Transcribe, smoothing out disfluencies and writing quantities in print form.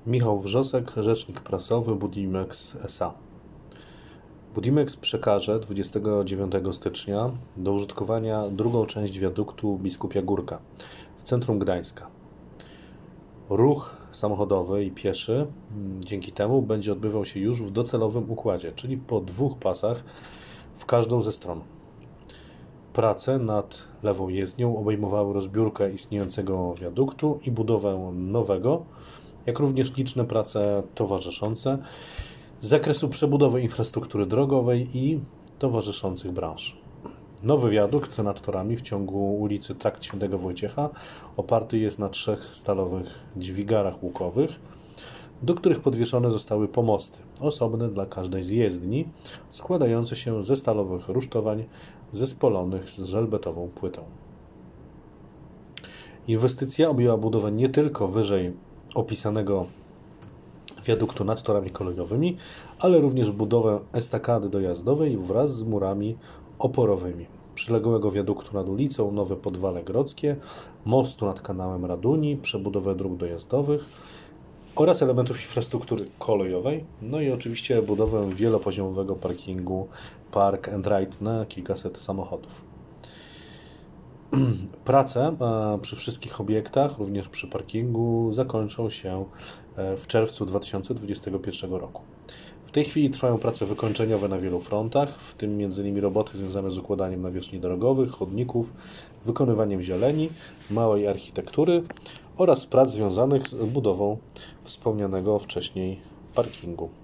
Michał Wrzosek, rzecznik prasowy Budimex S.A. Budimex przekaże 29 stycznia do użytkowania drugą część wiaduktu Biskupia Górka w centrum Gdańska. Ruch samochodowy i pieszy dzięki temu będzie odbywał się już w docelowym układzie, czyli po 2 pasach w każdą ze stron. Prace nad lewą jezdnią obejmowały rozbiórkę istniejącego wiaduktu i budowę nowego, jak również liczne prace towarzyszące z zakresu przebudowy infrastruktury drogowej i towarzyszących branż. Nowy wiadukt nad torami w ciągu ulicy Trakt Świętego Wojciecha oparty jest na 3 stalowych dźwigarach łukowych, do których podwieszone zostały pomosty, osobne dla każdej z jezdni, składające się ze stalowych rusztowań zespolonych z żelbetową płytą. Inwestycja objęła budowę nie tylko wyżej opisanego wiaduktu nad torami kolejowymi, ale również budowę estakady dojazdowej wraz z murami oporowymi, przyległego wiaduktu nad ulicą Nowe Podwale Grodzkie, mostu nad kanałem Raduni, przebudowę dróg dojazdowych oraz elementów infrastruktury kolejowej, no i oczywiście budowę wielopoziomowego parkingu Park and Ride na kilkaset samochodów. Prace przy wszystkich obiektach, również przy parkingu, zakończą się w czerwcu 2021 roku. W tej chwili trwają prace wykończeniowe na wielu frontach, w tym m.in. roboty związane z układaniem nawierzchni drogowych, chodników, wykonywaniem zieleni, małej architektury oraz prac związanych z budową wspomnianego wcześniej parkingu.